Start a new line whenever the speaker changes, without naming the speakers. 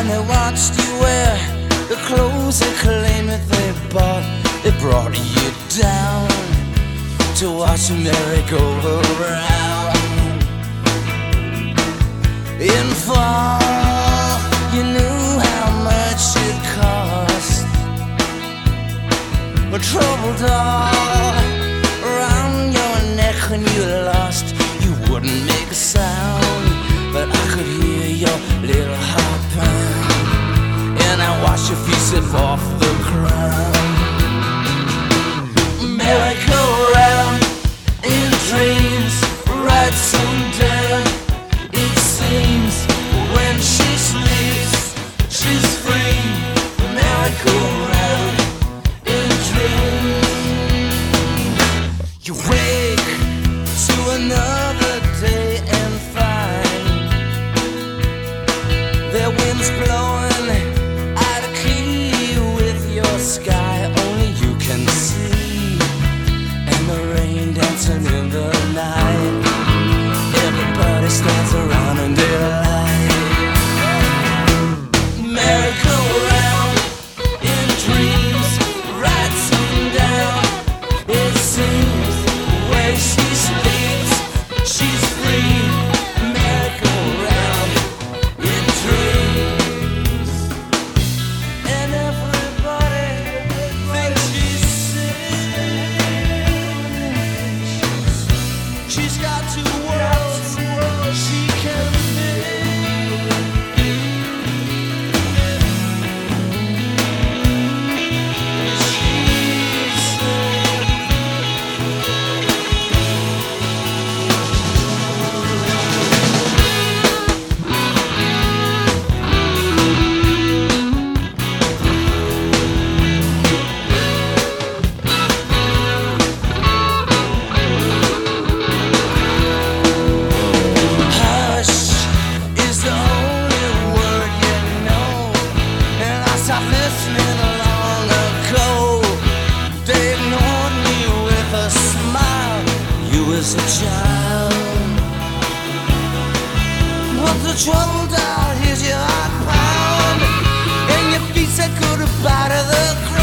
they watched you wear the clothes they claim that they bought. They brought you down to watch the merry-go-round. In fall, you knew how much it cost. But troubled all around your neck when you lost. You wouldn't make a sound, but I could hear your little heart pound. And I watched your feet slip off the ground. Merry-go-round in dreams, right sundown. It seems when she sleeps, she's free. Merry-go-round in dreams. You wake to another day and find their winds blowing out of key with your sky. Only you can see, and the rain dancing in the night. Everybody stands around in daylight. Merry-go-round in dreams, right sundown. It seems when she sleeps, she's free. Merry-go-round in dreams. And everybody thinks she's sick. She's got two worlds she can listening long ago. They ignored me with a smile. You as a child. But the trouble down, here's your heart pound, and your feet said goodbye to the crowd.